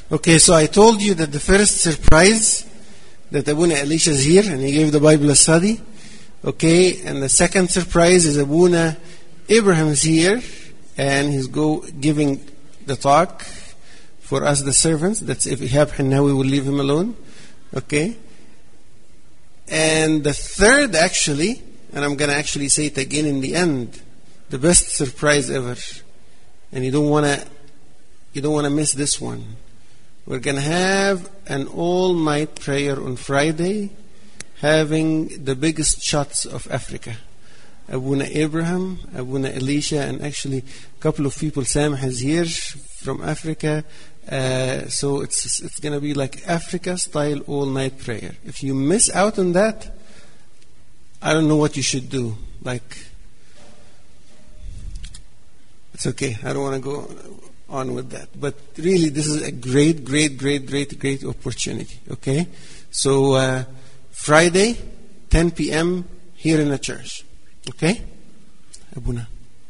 Okay, so I told you that the first surprise that Abuna Elisha is here and he gave the Bible a study. Okay, and the second surprise is Abuna Abraham is here and he's giving the talk for us the servants. That's if Ihab Hinnawi will leave him alone. Okay. And the third actually, and I'm going to actually say it again in the end, the best surprise ever. And you don't want to miss this one. We're going to have an all-night prayer on Friday, having the biggest shots of Africa. Abuna Abraham, Abuna Elisha, and actually a couple of people, Samh is here from Africa. So it's going to be like Africa-style all-night prayer. If you miss out on that, I don't know what you should do. Like, it's okay. I don't want to go on with that. But really, this is a great opportunity. Okay? So, Friday, 10 p.m. here in the church. Okay? Abuna.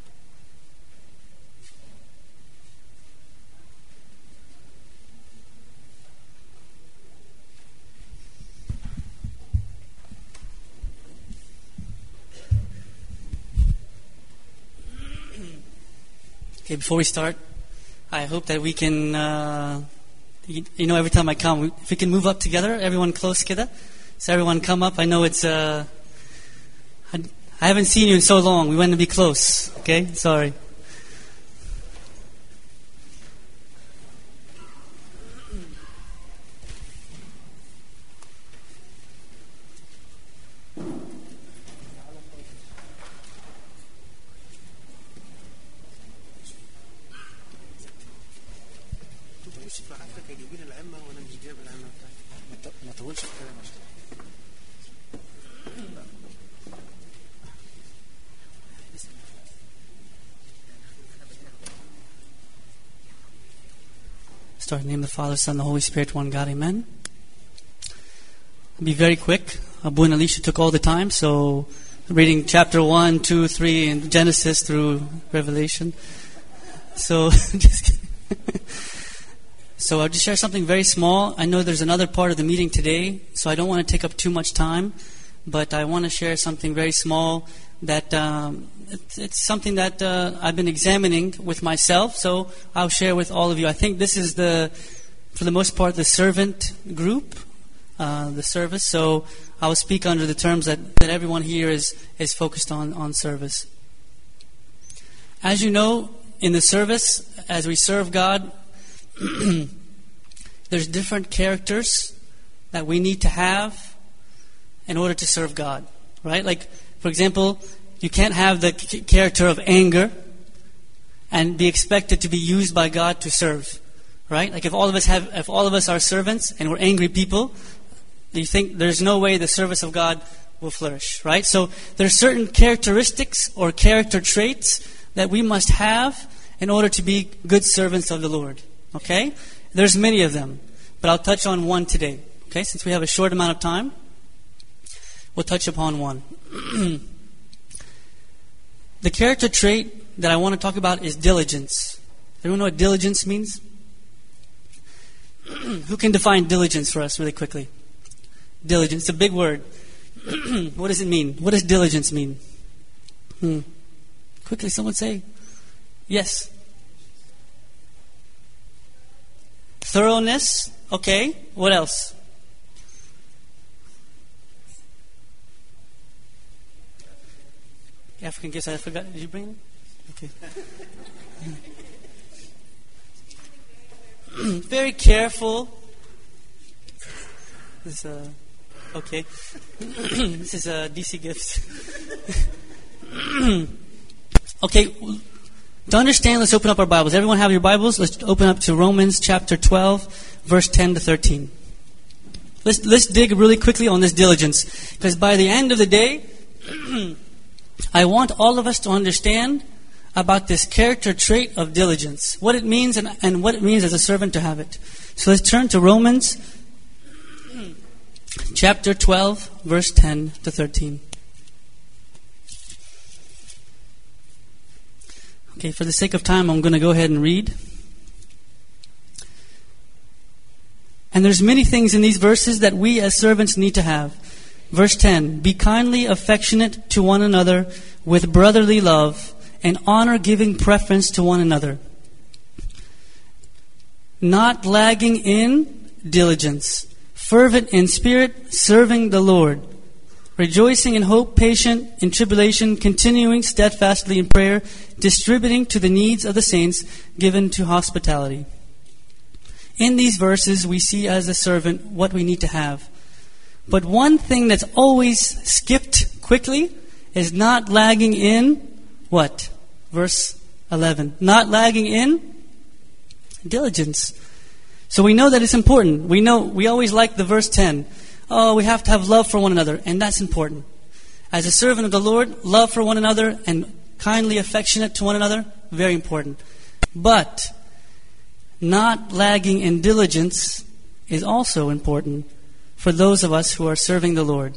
Okay, before we start, I hope that we can, every time I come, if we can move up together, everyone close together. So everyone come up. I know it's, I haven't seen you in so long. We want to be close. Okay, sorry. Start in the name of the Father, Son, and the Holy Spirit, one God, amen. I'll be very quick. Abuna Elisha took all the time, so reading chapter 1, 2, 3, and Genesis through Revelation. So, just kidding. So I'll just share something very small. I know there's another part of the meeting today, so I don't want to take up too much time, but I want to share something very small that it's something that I've been examining with myself, so I'll share with all of you. I think this is for the most part, the servant group, the service. So I will speak under the terms that everyone here is focused on service. As you know, in the service, as we serve God, there's different characters that we need to have in order to serve God, right? Like, for example, you can't have the character of anger and be expected to be used by God to serve, right? Like if all of us are servants and we're angry people, you think there's no way the service of God will flourish, right? So there are certain characteristics or character traits that we must have in order to be good servants of the Lord. Okay? There's many of them, but I'll touch on one today. Okay? Since we have a short amount of time, we'll touch upon one. The character trait that I want to talk about is diligence. Everyone know what diligence means? Who can define diligence for us really quickly? Diligence, it's a big word. What does it mean? What does diligence mean? Quickly, someone say. Yes. Thoroughness. Okay. What else? African gifts. I forgot. Did you bring them? Okay. Very careful. This is okay. This is DC gifts. Okay. To understand, let's open up our Bibles. Everyone have your Bibles? Let's open up to Romans chapter 12, verse 10 to 13. Let's dig really quickly on this diligence. Because by the end of the day, I want all of us to understand about this character trait of diligence. What it means and what it means as a servant to have it. So let's turn to Romans chapter 12, verse 10 to 13. Okay, for the sake of time, I'm going to go ahead and read. And there's many things in these verses that we as servants need to have. Verse 10, be kindly affectionate to one another with brotherly love and honor, giving preference to one another. Not lagging in diligence, fervent in spirit, serving the Lord, rejoicing in hope, patient in tribulation, continuing steadfastly in prayer, distributing to the needs of the saints, given to hospitality. In these verses, we see as a servant what we need to have. But one thing that's always skipped quickly is not lagging in what? Verse 11. Not lagging in diligence. So we know that it's important. We always like the verse 10. Oh, we have to have love for one another, and that's important. As a servant of the Lord, love for one another and kindly affectionate to one another, very important. But not lagging in diligence is also important for those of us who are serving the Lord.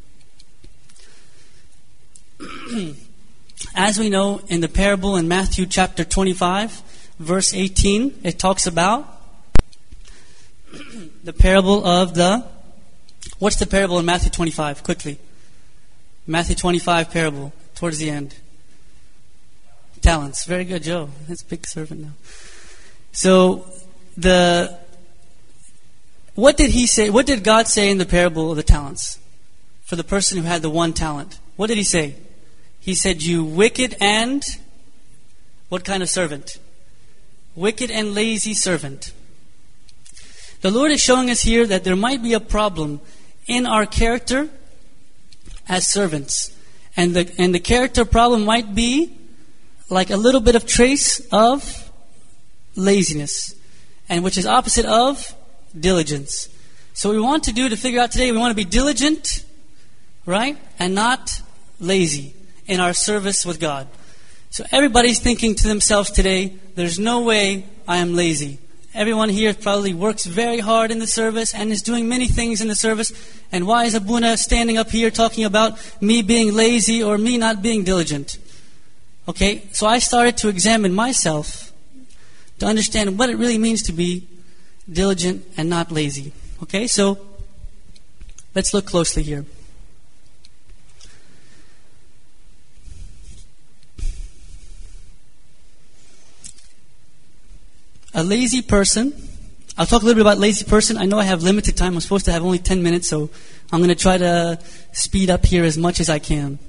As we know, in the parable in Matthew chapter 25, verse 18, it talks about the parable of the... What's the parable in Matthew 25? Quickly. Matthew 25 parable, towards the end. Talents. Very good, Joe. That's a big servant now. So, what did he say? What did God say in the parable of the talents? For the person who had the one talent. What did he say? He said, you wicked and... What kind of servant? Wicked and lazy servant. The Lord is showing us here that there might be a problem in our character as servants. And the character problem might be like a little bit of trace of laziness, and which is opposite of diligence. So what we want to do to figure out today, we want to be diligent, right? And not lazy in our service with God. So everybody's thinking to themselves today, there's no way I am lazy. Everyone here probably works very hard in the service and is doing many things in the service. And why is Abuna standing up here talking about me being lazy or me not being diligent? Okay, so I started to examine myself to understand what it really means to be diligent and not lazy. Okay, so let's look closely here. A lazy person, I'll talk a little bit about lazy person. I know I have limited time. I'm supposed to have only 10 minutes, so I'm going to try to speed up here as much as I can.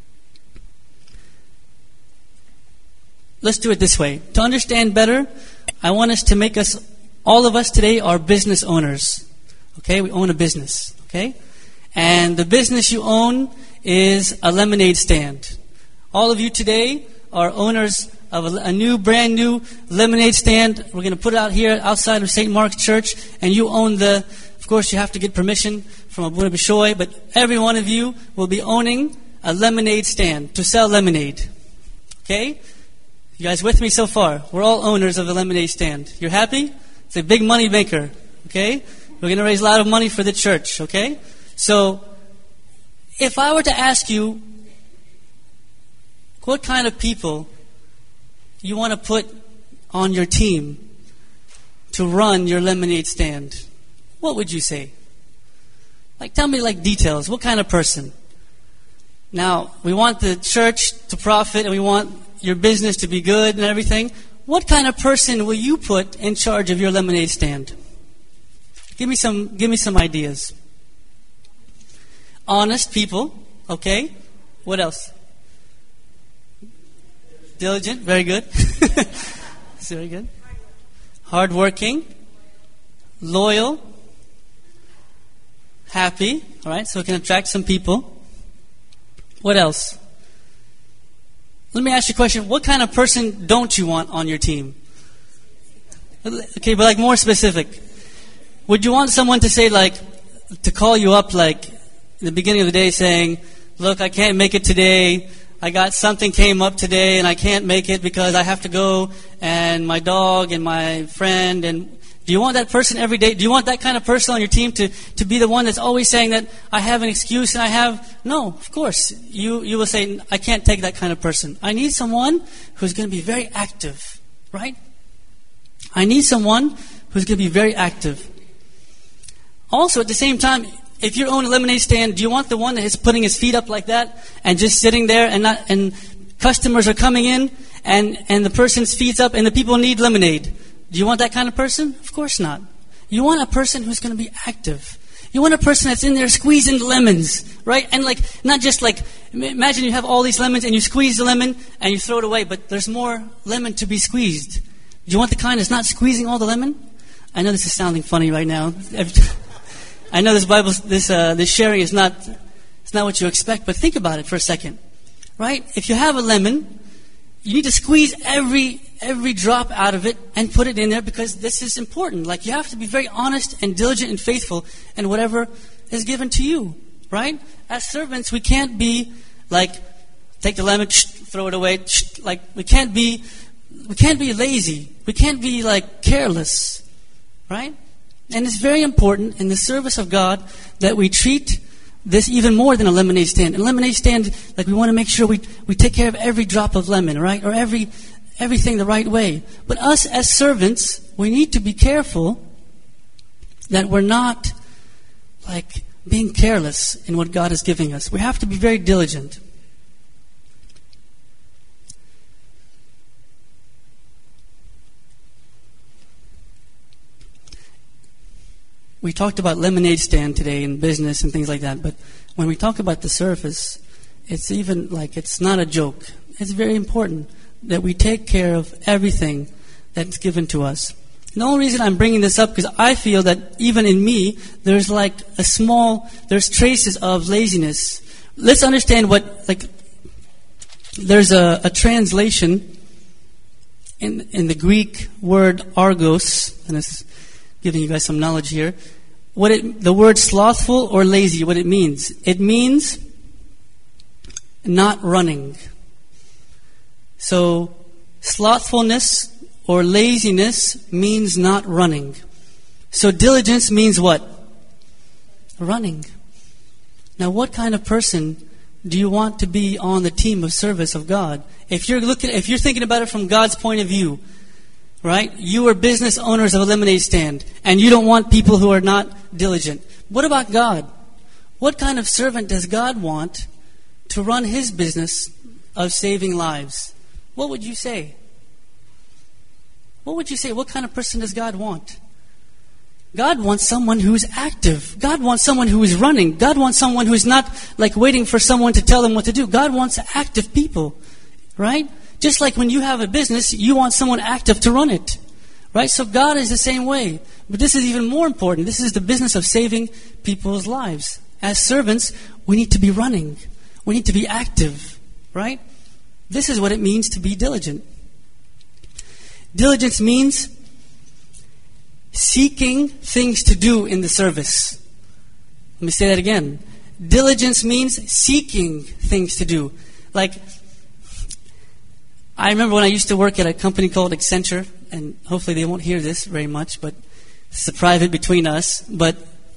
Let's do it this way. To understand better, I want us to make us, all of us today are business owners. Okay, we own a business. Okay? And the business you own is a lemonade stand. All of you today are owners of a brand new lemonade stand. We're going to put it out here outside of St. Mark's Church, and you own of course you have to get permission from Abuna Bishoy, but every one of you will be owning a lemonade stand to sell lemonade. Okay? You guys with me so far? We're all owners of a lemonade stand. You're happy? It's a big money maker. Okay? We're going to raise a lot of money for the church. Okay? So, if I were to ask you, what kind of people you want to put on your team to run your lemonade stand, what would you say? Tell me details. What kind of person? Now, we want the church to profit and we want your business to be good and everything. What kind of person will you put in charge of your lemonade stand? Give me some ideas. Honest people, okay? What else? Diligent, very good. Very good. Hardworking, loyal, happy. All right, so we can attract some people. What else? Let me ask you a question. What kind of person don't you want on your team? Okay, but more specific. Would you want someone to say to call you up in the beginning of the day saying, look, I can't make it today. I got something came up today and I can't make it because I have to go and my dog and my friend. And do you want that person every day? Do you want that kind of person on your team to be the one that's always saying that I have an excuse and I have... No, of course. You will say, I can't take that kind of person. I need someone who's going to be very active, right? I need someone who's going to be very active. Also, at the same time, if you own a lemonade stand, do you want the one that is putting his feet up like that and just sitting there and customers are coming in and the person's feet's up and the people need lemonade? Do you want that kind of person? Of course not. You want a person who's going to be active. You want a person that's in there squeezing the lemons, right? And like, not just like, imagine you have all these lemons and you squeeze the lemon and you throw it away, but there's more lemon to be squeezed. Do you want the kind that's not squeezing all the lemon? I know this is sounding funny right now. I know this sharing is not, it's not what you expect, but think about it for a second, right? If you have a lemon, you need to squeeze every drop out of it and put it in there because this is important. Like, you have to be very honest and diligent and faithful in whatever is given to you, right? As servants, we can't be like, take the lemon, throw it away. Like, we can't be lazy. We can't be like careless, right? And it's very important in the service of God that we treat this even more than a lemonade stand. In a lemonade stand, like, we want to make sure we take care of every drop of lemon, right? Or everything the right way. But us as servants, we need to be careful that we're not like being careless in what God is giving us. We have to be very diligent. We talked about lemonade stand today in business and things like that, but when we talk about the service, it's even like, it's not a joke. It's very important that we take care of everything that's given to us. And the only reason I'm bringing this up because I feel that even in me, there's like there's traces of laziness. Let's understand there's a translation in the Greek word argos, and this is giving you guys some knowledge here. The word slothful or lazy, what it means. It means not running. So, slothfulness or laziness means not running. So, diligence means what? Running. Now, what kind of person do you want to be on the team of service of God? If you're thinking about it from God's point of view, right? You are business owners of a lemonade stand, and you don't want people who are not diligent. What about God? What kind of servant does God want to run His business of saving lives? What would you say? What would you say? What kind of person does God want? God wants someone who's active. God wants someone who is running. God wants someone who is not like waiting for someone to tell them what to do. God wants active people, right? Just like when you have a business, you want someone active to run it, right? So God is the same way. But this is even more important. This is the business of saving people's lives. As servants, we need to be running. We need to be active, right? This is what it means to be diligent. Diligence means seeking things to do in the service. Let me say that again. Diligence means seeking things to do. Like, I remember when I used to work at a company called Accenture, and hopefully they won't hear this very much, but it's a private between us. But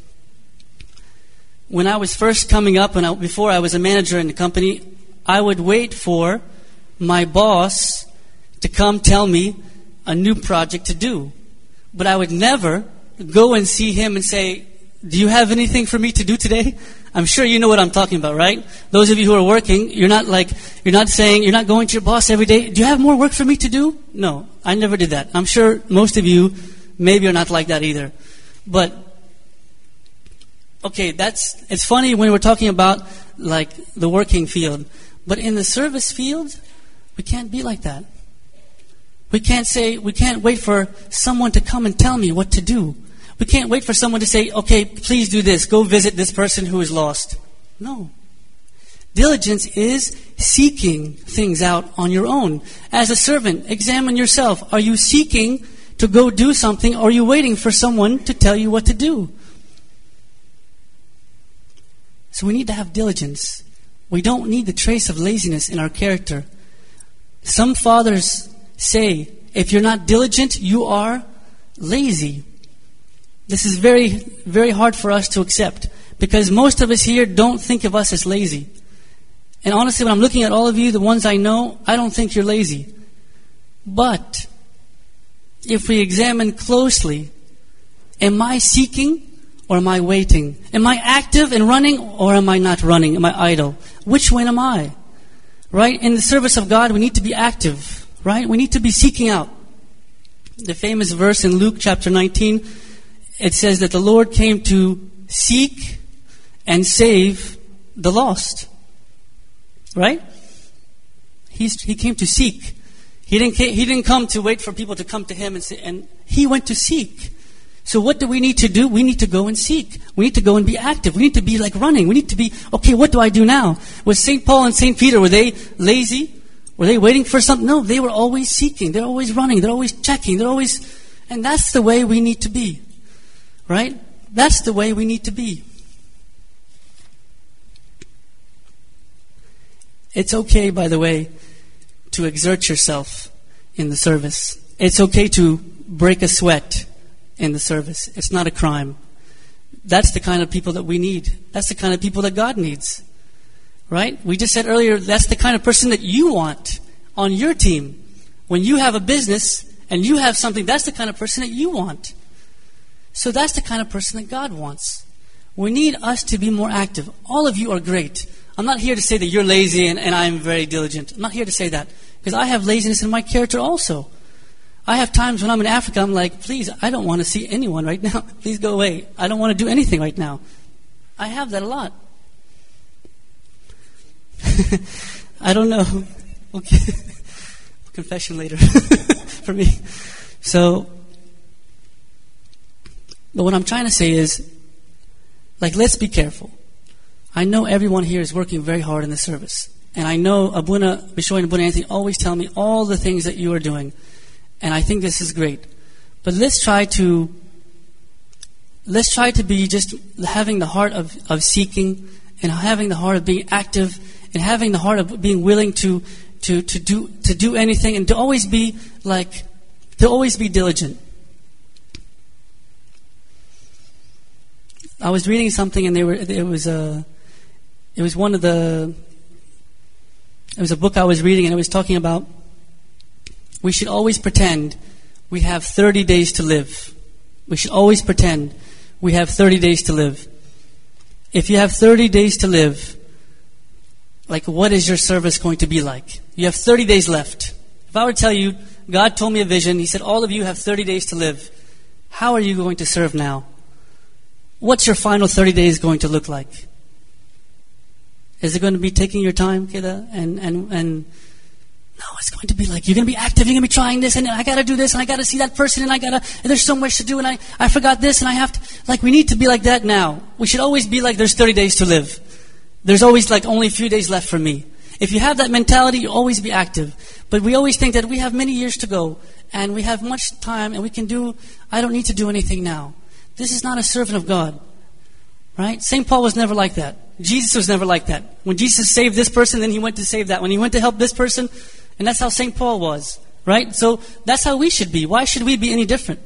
when I was first coming up, and before I was a manager in the company, I would wait for my boss to come tell me a new project to do. But I would never go and see him and say, "Do you have anything for me to do today?" I'm sure you know what I'm talking about, right? Those of you who are working, you're not going to your boss every day, "Do you have more work for me to do?" No, I never did that. I'm sure most of you maybe are not like that either. But, okay, it's funny when we're talking about like the working field. But in the service field, we can't be like that. We can't wait for someone to come and tell me what to do. We can't wait for someone to say, "Okay, please do this. Go visit this person who is lost." No. Diligence is seeking things out on your own. As a servant, examine yourself. Are you seeking to go do something, or are you waiting for someone to tell you what to do? So we need to have diligence. We don't need the trace of laziness in our character. Some fathers say, if you're not diligent, you are lazy. This is very, very hard for us to accept, because most of us here don't think of us as lazy. And honestly, when I'm looking at all of you, the ones I know, I don't think you're lazy. But if we examine closely, am I seeking or am I waiting? Am I active and running, or am I not running? Am I idle? Which one am I? Right? In the service of God, we need to be active. Right? We need to be seeking out. The famous verse in Luke chapter 19, it says that the Lord came to seek and save the lost. Right? He came to seek. He didn't come to wait for people to come to Him and He went to seek. So what do we need to do? We need to go and seek. We need to go and be active. We need to be like running. We need to be, okay, what do I do now? Was St. Paul and St. Peter, were they lazy? Were they waiting for something? No, they were always seeking. They're always running. They're always checking. And that's the way we need to be. Right? That's the way we need to be. It's okay, by the way, to exert yourself in the service. It's okay to break a sweat in the service. It's not a crime. That's the kind of people that we need. That's the kind of people that God needs. Right? We just said earlier, that's the kind of person that you want on your team. When you have a business and you have something, that's the kind of person that you want. So that's the kind of person that God wants. We need us to be more active. All of you are great. I'm not here to say that you're lazy and I'm very diligent. I'm not here to say that. Because I have laziness in my character also. I have times when I'm in Africa, I'm like, please, I don't want to see anyone right now. Please go away. I don't want to do anything right now. I have that a lot. I don't know. Okay. Confession later for me. So, but what I'm trying to say is, like, let's be careful. I know everyone here is working very hard in the service. And I know Abuna Bishoy and Abuna Anthony always tell me all the things that you are doing. And I think this is great. But let's try to be just having the heart of seeking, and having the heart of being active, and having the heart of being willing to do anything, and to always be diligent. I was reading something, and it was a book I was reading, and it was talking about we should always pretend we have 30 days to live. We should always pretend we have 30 days to live. If you have 30 days to live, like, what is your service going to be like? You have 30 days left. If I were to tell you, God told me a vision, He said, all of you have 30 days to live. How are you going to serve now? What's your final 30 days going to look like? Is it going to be taking your time, Keda? And no, it's going to be like, you're going to be active, you're going to be trying this, and I got to do this, and I got to see that person, and there's so much to do, and I forgot this, and I have to, like, we need to be like that now. We should always be like, there's 30 days to live. There's always like only a few days left for me. If you have that mentality, you'll always be active. But we always think that we have many years to go, and we have much time, and I don't need to do anything now. This is not a servant of God. Right? St. Paul was never like that. Jesus was never like that. When Jesus saved this person, then He went to save that. When He went to help this person, and that's how St. Paul was. Right? So that's how we should be. Why should we be any different?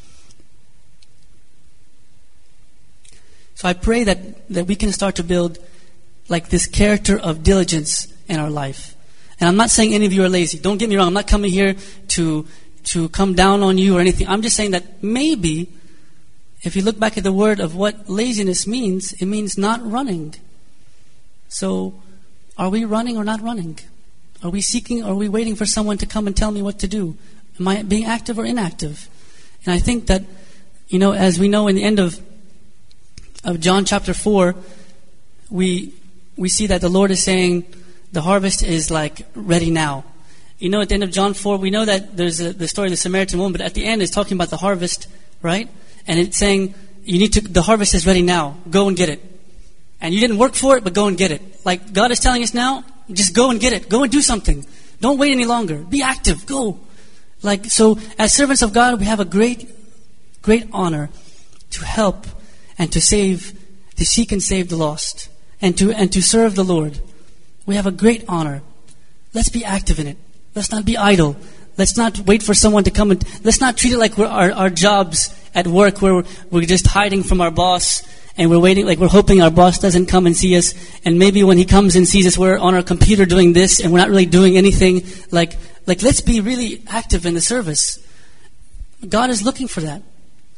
So I pray that we can start to build like this character of diligence in our life. And I'm not saying any of you are lazy. Don't get me wrong. I'm not coming here to come down on you or anything. I'm just saying that maybe if you look back at the word of what laziness means, it means not running. So, are we running or not running? Are we seeking or are we waiting for someone to come and tell me what to do? Am I being active or inactive? And I think that, as we know in the end of John chapter 4, we see that the Lord is saying the harvest is like ready now. At the end of John 4, we know that there's the story of the Samaritan woman, but at the end it's talking about the harvest, right? And it's saying, the harvest is ready now. Go and get it. And you didn't work for it, but go and get it. Like God is telling us now, just go and get it. Go and do something. Don't wait any longer. Be active. Go. So as servants of God, we have a great, great honor to help and to seek and save the lost, and to serve the Lord. We have a great honor. Let's be active in it. Let's not be idle. Let's not wait for someone to come let's not treat it like we're our jobs at work where we're just hiding from our boss and we're waiting, like we're hoping our boss doesn't come and see us, and maybe when he comes and sees us we're on our computer doing this and we're not really doing anything. Like let's be really active in the service. God is looking for that.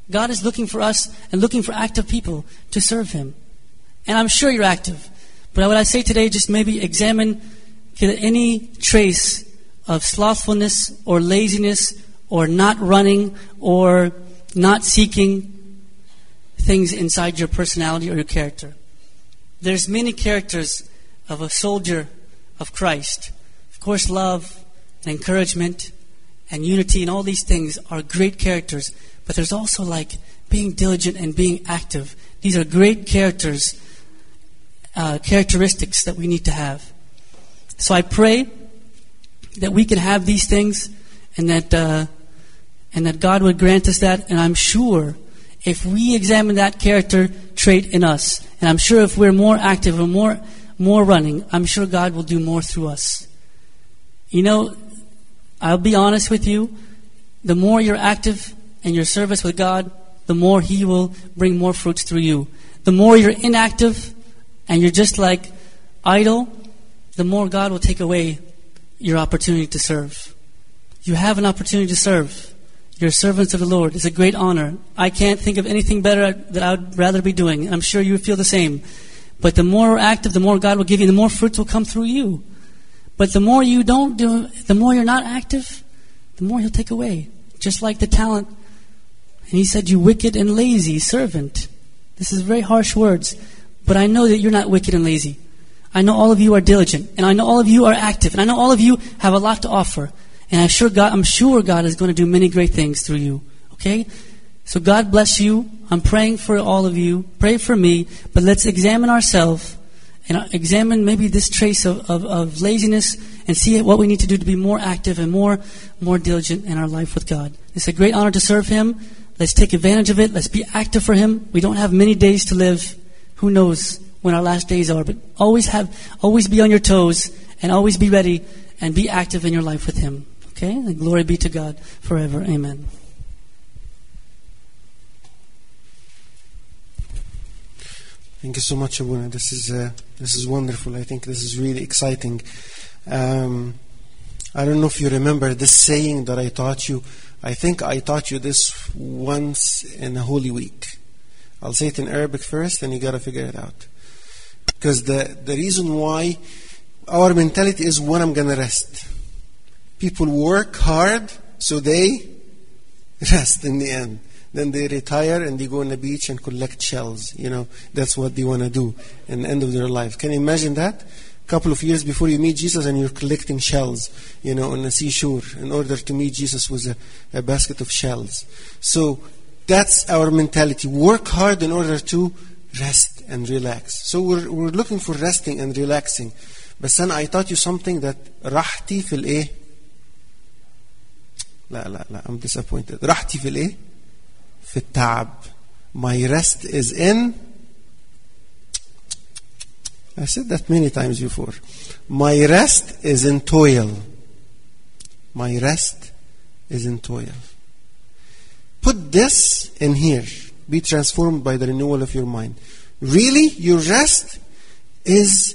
God is looking for us and looking for active people to serve Him. And I'm sure you're active. But what I say today, just maybe examine any trace of slothfulness or laziness or not running or not seeking things inside your personality or your character. There's many characters of a soldier of Christ. Of course, love and encouragement and unity and all these things are great characters. But there's also like being diligent and being active. These are great characteristics that we need to have. So I pray that we can have these things, and that God would grant us that. And I'm sure if we examine that character trait in us, and I'm sure if we're more active and more running, I'm sure God will do more through us. You know, I'll be honest with you. The more you're active in your service with God, the more He will bring more fruits through you. The more you're inactive and you're just like idle, the more God will take away your opportunity to serve. You have an opportunity to serve. You're servants of the Lord. It's a great honor. I can't think of anything better that I would rather be doing. And I'm sure you feel the same. But the more we're active, the more God will give you, the more fruits will come through you. But the more you don't do, the more you're not active, the more He'll take away. Just like the talent. And He said, you wicked and lazy servant. This is very harsh words. But I know that you're not wicked and lazy. I know all of you are diligent. And I know all of you are active. And I know all of you have a lot to offer. And I'm sure God is going to do many great things through you. Okay? So God bless you. I'm praying for all of you. Pray for me. But let's examine ourselves and examine maybe this trace of laziness and see what we need to do to be more active and more diligent in our life with God. It's a great honor to serve Him. Let's take advantage of it. Let's be active for Him. We don't have many days to live. Who knows when our last days are? But always be on your toes and always be ready and be active in your life with Him. Okay? And glory be to God forever. Amen. Thank you so much, Abuna. This is wonderful. I think this is really exciting. I don't know if you remember this saying that I taught you. I think I taught you this once in a Holy Week. I'll say it in Arabic first, and you got to figure it out. Because the reason why our mentality is when I'm going to rest. People work hard, so they rest in the end. Then they retire and they go on the beach and collect shells. You know, that's what they want to do in the end of their life. Can you imagine that? A couple of years before you meet Jesus and you're collecting shells, you know, on the seashore in order to meet Jesus with a basket of shells. So that's our mentality. Work hard in order to rest and relax. So we're looking for resting and relaxing. But then I taught you something that راحتي في الإيه؟ لا I'm disappointed. راحتي في الإيه؟ في التعب. My rest is in. I said that many times before. My rest is in toil. My rest is in toil. Put this in here. Be transformed by the renewal of your mind. Really, your rest is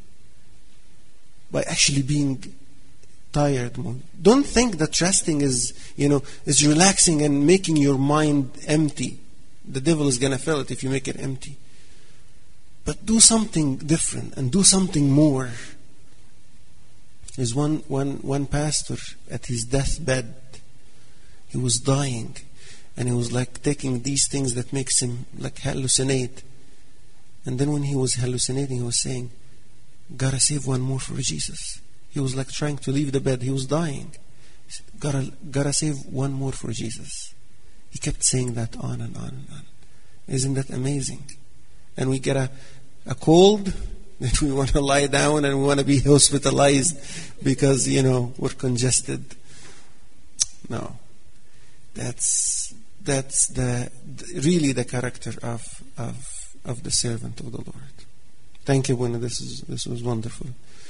by actually being tired. Don't think that resting is relaxing and making your mind empty. The devil is going to fill it if you make it empty. But do something different and do something more. There's one pastor at his deathbed. He was dying. And he was like taking these things that makes him like hallucinate. And then when he was hallucinating, he was saying, gotta save one more for Jesus. He was like trying to leave the bed. He was dying. He said, gotta save one more for Jesus. He kept saying that on and on and on. Isn't that amazing? And we get a cold, that we want to lie down and we want to be hospitalized because, we're congested. No. That's really the character of the servant of the Lord. Thank you, Abuna. This was wonderful.